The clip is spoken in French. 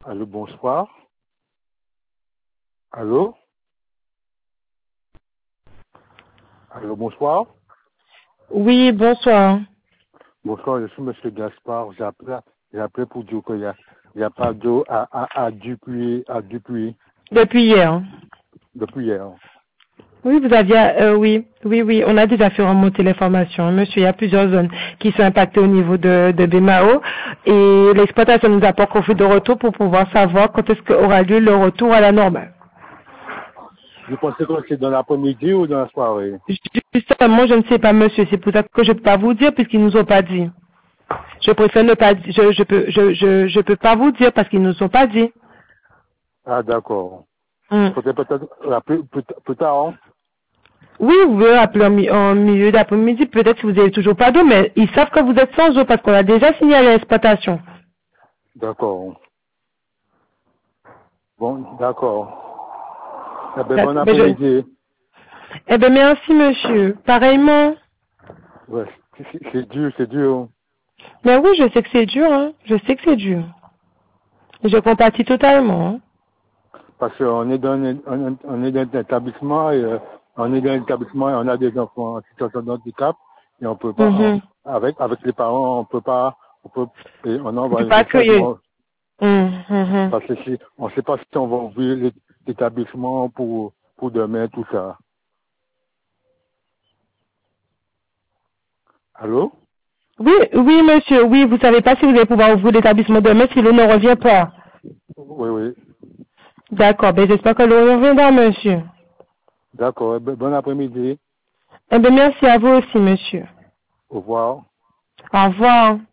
Allô, bonsoir. Allô? Allô, bonsoir. Oui, bonsoir. Bonsoir, je suis Monsieur Gaspard. J'ai appelé pour dire qu'il y a pas d'eau à Dupuis, Depuis hier. depuis hier. Oui, vous aviez, oui, on a déjà fait remonter l'information. Monsieur, il y a plusieurs zones qui sont impactées au niveau de BMAO et l'exploitation nous a pas encore fait de retour pour pouvoir savoir quand est-ce qu'aura lieu le retour à la normale. Je pensais que c'est dans l'après-midi ou dans la soirée. Justement, je ne sais pas, monsieur, c'est pour ça que je ne peux pas vous dire puisqu'ils nous ont pas dit. Je préfère ne pas dire, je peux pas vous dire parce qu'ils nous ont pas dit. Ah, d'accord. Hmm. Faudrait peut-être rappeler plus tard, hein? Oui, vous pouvez appeler en milieu d'après-midi, peut-être si vous n'avez toujours pas d'eau, mais ils savent que vous êtes sans eau parce qu'on a déjà signalé l'exploitation. D'accord. Bon, d'accord. Eh ben, bon D'accord. après-midi. Eh bien, merci, monsieur. Pareillement. Ouais, c'est dur, c'est dur. Mais oui, je sais que c'est dur, hein. Je sais que c'est dur. Je compatis totalement, hein. Parce qu'on est on est dans un établissement et on est dans un établissement et on a des enfants en situation de handicap et on peut pas, Mhm. avec les parents, on peut pas, et on Je envoie peux un pas accueillir. message, Mhm. parce que si, on sait pas si on va ouvrir l'établissement pour demain, tout ça. Allô? Oui, oui, monsieur, oui, vous savez pas si vous allez pouvoir ouvrir l'établissement demain si l'eau ne revient pas. Oui, oui. D'accord, ben j'espère que l'eau reviendra, monsieur. D'accord. Eh ben, bon après-midi. Eh bien, merci à vous aussi, monsieur. Au revoir. Au revoir.